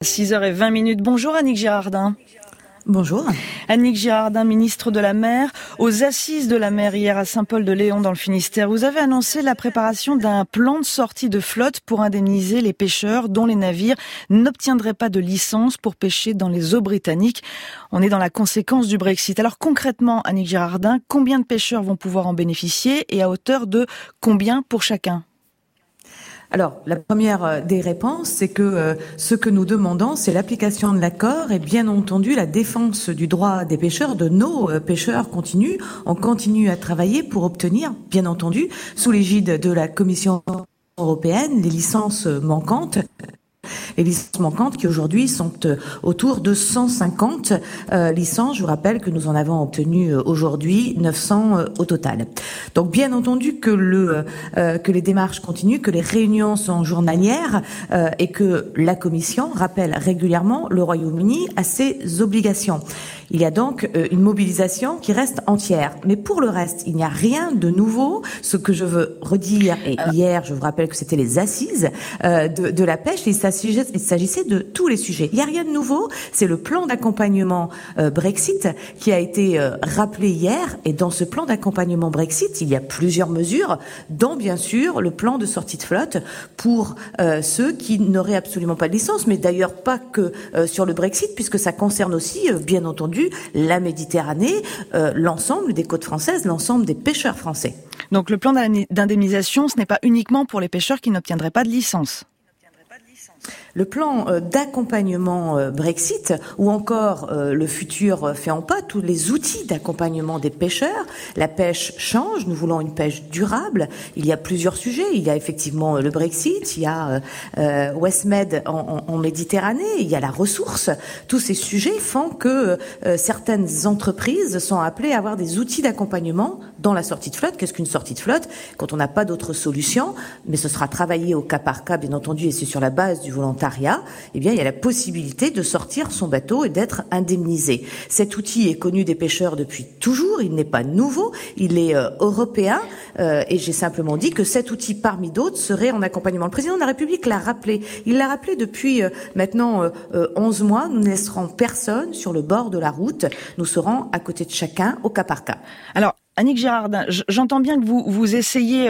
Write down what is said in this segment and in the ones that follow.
6h20. Bonjour Annick Girardin. Bonjour. Annick Girardin, ministre de la Mer. Aux Assises de la Mer hier à Saint-Paul-de-Léon dans le Finistère, vous avez annoncé la préparation d'un plan de sortie de flotte pour indemniser les pêcheurs dont les navires n'obtiendraient pas de licence pour pêcher dans les eaux britanniques. On est dans la conséquence du Brexit. Alors concrètement, Annick Girardin, combien de pêcheurs vont pouvoir en bénéficier et à hauteur de combien pour chacun ? Alors, la première des réponses, c'est que ce que nous demandons, c'est l'application de l'accord et bien entendu la défense du droit des pêcheurs, de nos pêcheurs continue. On continue à travailler pour obtenir, bien entendu, sous l'égide de la Commission européenne, les licences manquantes. Les licences manquantes qui aujourd'hui sont autour de 150 licences. Je vous rappelle que nous en avons obtenu aujourd'hui 900 au total. Donc bien entendu que les démarches continuent, que les réunions sont journalières et que la Commission rappelle régulièrement le Royaume-Uni à ses obligations. Il y a donc une mobilisation qui reste entière. Mais pour le reste, il n'y a rien de nouveau. Ce que je veux redire, et hier, je vous rappelle que c'était les assises de la pêche, il s'agissait de tous les sujets. Il n'y a rien de nouveau, c'est le plan d'accompagnement Brexit qui a été rappelé hier. Et dans ce plan d'accompagnement Brexit, il y a plusieurs mesures, dont bien sûr le plan de sortie de flotte pour ceux qui n'auraient absolument pas de licence, mais d'ailleurs pas que sur le Brexit, puisque ça concerne aussi, bien entendu, la Méditerranée, l'ensemble des côtes françaises, l'ensemble des pêcheurs français. Donc le plan d'indemnisation, ce n'est pas uniquement pour les pêcheurs qui n'obtiendraient pas de licence. Le plan d'accompagnement Brexit ou encore le futur fait en pas, tous les outils d'accompagnement des pêcheurs. La pêche change, nous voulons une pêche durable. Il y a plusieurs sujets. Il y a effectivement le Brexit, il y a Westmed en Méditerranée, il y a la ressource. Tous ces sujets font que certaines entreprises sont appelées à avoir des outils d'accompagnement dans la sortie de flotte. Qu'est-ce qu'une sortie de flotte? Quand on n'a pas d'autre solution, mais ce sera travaillé au cas par cas, bien entendu, et c'est sur la base du volontariat, eh bien, il y a la possibilité de sortir son bateau et d'être indemnisé. Cet outil est connu des pêcheurs depuis toujours, il n'est pas nouveau, il est européen, et j'ai simplement dit que cet outil, parmi d'autres, serait en accompagnement. Le président de la République l'a rappelé. Il l'a rappelé depuis maintenant 11 mois. Nous ne laisserons personne sur le bord de la route. Nous serons à côté de chacun, au cas par cas. Alors, Annick Girardin, j'entends bien que vous essayez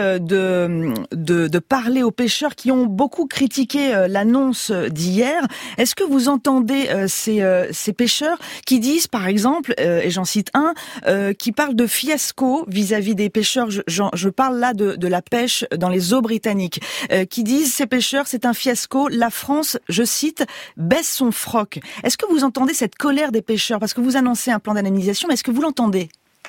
de parler aux pêcheurs qui ont beaucoup critiqué l'annonce d'hier. Est-ce que vous entendez ces pêcheurs qui disent, par exemple, et j'en cite un, qui parle de fiasco vis-à-vis des pêcheurs, je parle là de la pêche dans les eaux britanniques, qui disent, ces pêcheurs, c'est un fiasco, la France, je cite, baisse son froc. Est-ce que vous entendez cette colère des pêcheurs? Parce que vous annoncez un plan d'indemnisation, mais est-ce que vous l'entendez?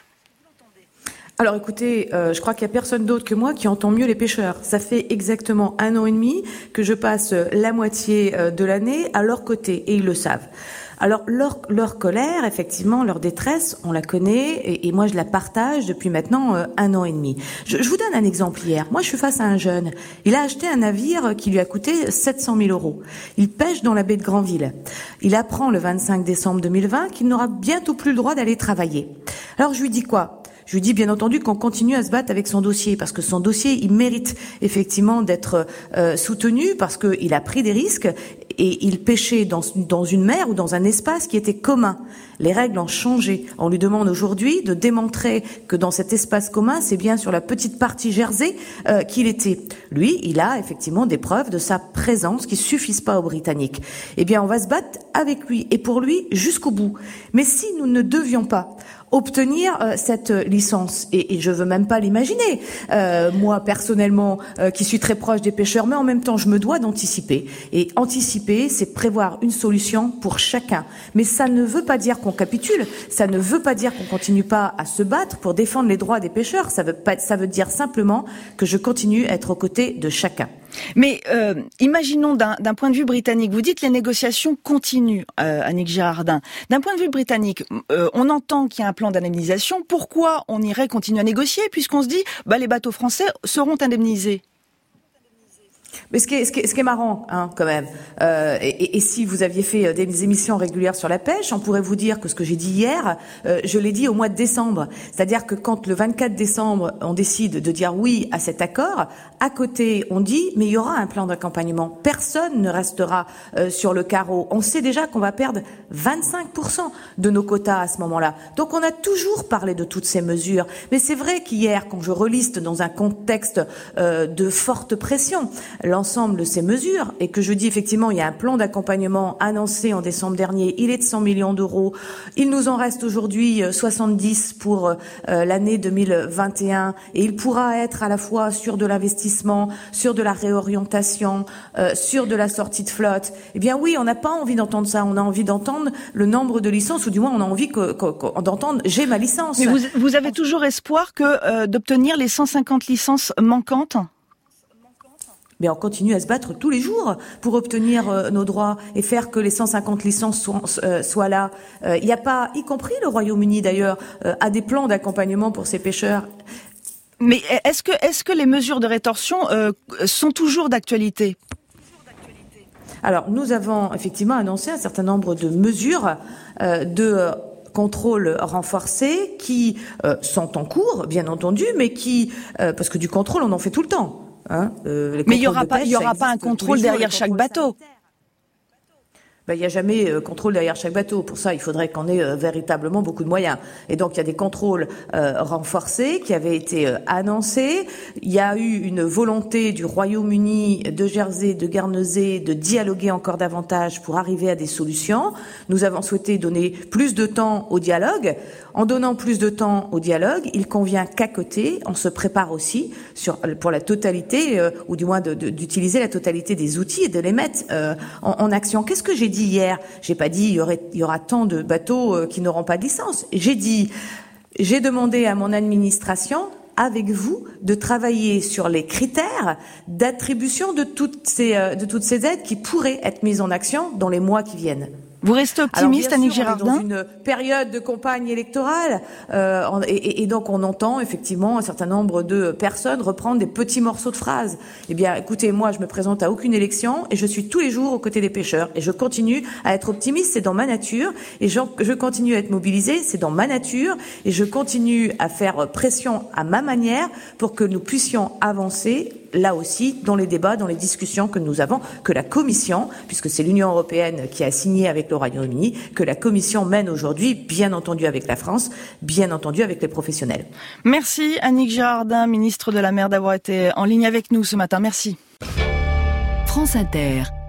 Alors écoutez, je crois qu'il n'y a personne d'autre que moi qui entend mieux les pêcheurs. Ça fait exactement 1 an et demi que je passe la moitié de l'année à leur côté et ils le savent. Alors leur colère, effectivement, leur détresse, on la connaît et moi je la partage depuis maintenant 1 an et demi. Je vous donne un exemple hier. Moi je suis face à un jeune. Il a acheté un navire qui lui a coûté 700 000 €. Il pêche dans la baie de Granville. Il apprend le 25 décembre 2020 qu'il n'aura bientôt plus le droit d'aller travailler. Alors je lui dis quoi ? Je lui dis bien entendu qu'on continue à se battre avec son dossier parce que son dossier, il mérite effectivement d'être soutenu parce qu'il a pris des risques et il pêchait dans une mer ou dans un espace qui était commun. Les règles ont changé. On lui demande aujourd'hui de démontrer que dans cet espace commun, c'est bien sur la petite partie Jersey qu'il était. Lui, il a effectivement des preuves de sa présence qui suffisent pas aux Britanniques. Eh bien, on va se battre avec lui et pour lui jusqu'au bout. Mais si nous ne devions pas obtenir cette licence, et je veux même pas l'imaginer, moi personnellement qui suis très proche des pêcheurs, mais en même temps je me dois d'anticiper, et anticiper c'est prévoir une solution pour chacun, mais ça ne veut pas dire qu'on capitule, ça ne veut pas dire qu'on continue pas à se battre pour défendre les droits des pêcheurs, ça veut dire simplement que je continue à être aux côtés de chacun. Mais imaginons d'un point de vue britannique, vous dites les négociations continuent, Annick Girardin. D'un point de vue britannique, on entend qu'il y a un plan d'indemnisation. Pourquoi on irait continuer à négocier puisqu'on se dit les bateaux français seront indemnisés? Mais ce qui est marrant, quand même, et si vous aviez fait des émissions régulières sur la pêche, on pourrait vous dire que ce que j'ai dit hier, je l'ai dit au mois de décembre. C'est-à-dire que quand le 24 décembre, on décide de dire oui à cet accord, à côté, on dit, mais il y aura un plan d'accompagnement. Personne ne restera sur le carreau. On sait déjà qu'on va perdre 25% de nos quotas à ce moment-là. Donc on a toujours parlé de toutes ces mesures. Mais c'est vrai qu'hier, quand je reliste dans un contexte de forte pression, l'ensemble de ces mesures, et que je dis effectivement, il y a un plan d'accompagnement annoncé en décembre dernier, il est de 100 millions d'euros, il nous en reste aujourd'hui 70 pour l'année 2021, et il pourra être à la fois sur de l'investissement, sur de la réorientation, sur de la sortie de flotte. Eh bien oui, on n'a pas envie d'entendre ça, on a envie d'entendre le nombre de licences, ou du moins on a envie d'entendre « j'ai ma licence ». Mais vous avez toujours espoir d'obtenir les 150 licences manquantes ? Mais on continue à se battre tous les jours pour obtenir nos droits et faire que les 150 licences soient là. Il n'y a pas, y compris le Royaume-Uni d'ailleurs, a des plans d'accompagnement pour ses pêcheurs. Mais est-ce que les mesures de rétorsion sont toujours d'actualité ? Alors, nous avons effectivement annoncé un certain nombre de mesures de contrôle renforcés qui sont en cours, bien entendu, mais qui, parce que du contrôle, on en fait tout le temps. Mais il y aura pas un contrôle derrière chaque bateau. Il n'y a jamais contrôle derrière chaque bateau. Pour ça, il faudrait qu'on ait véritablement beaucoup de moyens. Et donc, il y a des contrôles renforcés qui avaient été annoncés. Il y a eu une volonté du Royaume-Uni, de Jersey, de Guernesey de dialoguer encore davantage pour arriver à des solutions. Nous avons souhaité donner plus de temps au dialogue. En donnant plus de temps au dialogue, il convient qu'à côté, on se prépare aussi pour la totalité, ou du moins d'utiliser la totalité des outils et de les mettre en action. Qu'est-ce que j'ai dit hier? J'ai pas dit il y aura tant de bateaux qui n'auront pas de licence. J'ai demandé à mon administration, avec vous, de travailler sur les critères d'attribution de toutes ces aides qui pourraient être mises en action dans les mois qui viennent. Vous restez optimiste, Annick Girardin ? On est dans une période de campagne électorale et donc on entend effectivement un certain nombre de personnes reprendre des petits morceaux de phrases. Eh bien, écoutez, moi, je me présente à aucune élection et je suis tous les jours aux côtés des pêcheurs et je continue à être optimiste, c'est dans ma nature, et je continue à être mobilisée, c'est dans ma nature, et je continue à faire pression à ma manière pour que nous puissions avancer là aussi, dans les débats, dans les discussions que nous avons, que la Commission, puisque c'est l'Union européenne qui a signé avec le Royaume-Uni, que la Commission mène aujourd'hui, bien entendu avec la France, bien entendu avec les professionnels. Merci Annick Girardin, ministre de la Mer, d'avoir été en ligne avec nous ce matin. Merci. France Inter.